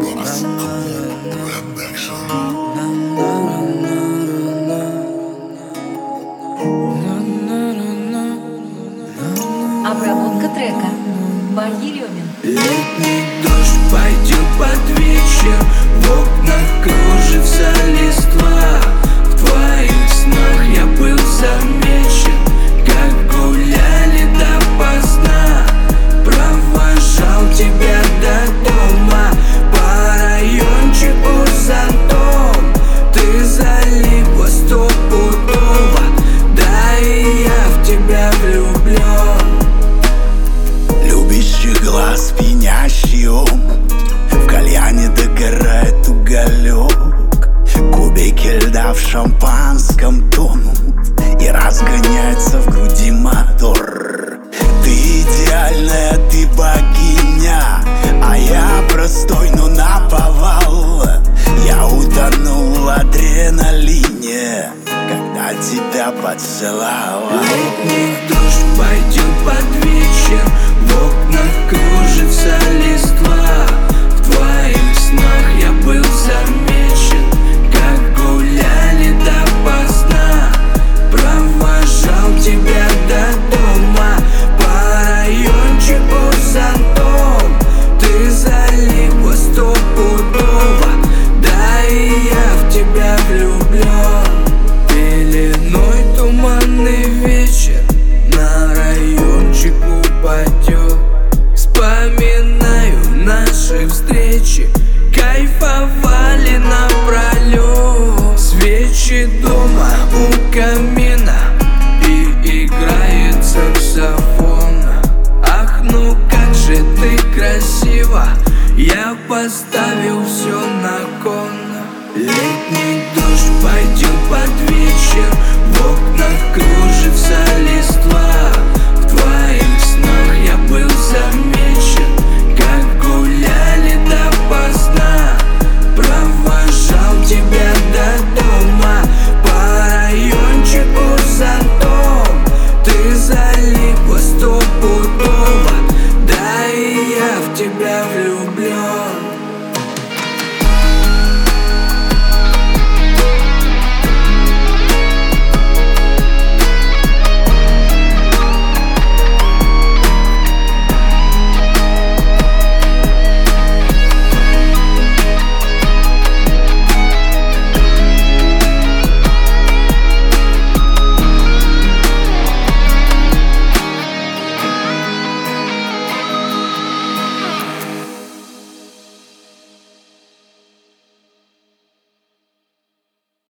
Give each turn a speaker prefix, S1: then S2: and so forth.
S1: Обработка трека by Еремин.
S2: Летний дождь пойдет под вечер, в окнах кружится листва. В твоих снах я был замечен, как гуляли допоздна. Провожал тебя до дома, по райончику зонтом. Ты залипла стопудово, да и я в тебя влюблен.
S3: Любящий глаз, пьянящий ум, в кальяне догорает уголек. Кубики льда в шампанском тонут, и разгоняется в груди мотор. Ты идеальная, ты богиня, а я простой, но наповал. Я утонул в адреналине, когда тебя поцеловал.
S2: Летний дождь пойдет под вечер, в окнах кружится листва. В твоих снах я был замечен, как гуляли допоздна. Провожал тебя до дома, по райончику зонтом. Ты залипла стопудово, да и я в тебя влюблен. Пеленой туманный вечер на райончик упадет. Вспоминаю наши встречи, кайфовали напролет. Свечи дома у камина, и играет саксофон. Ах, ну как же ты красива, я поставил все на кон. Летний дождь пойдет под вечер, в окнах кружится листва. В твоих снах я был замечен, как гуляли допоздна. Провожал тебя до дома, по райончику зонтом. Ты залипла стопудово, да и я в тебя влюблен.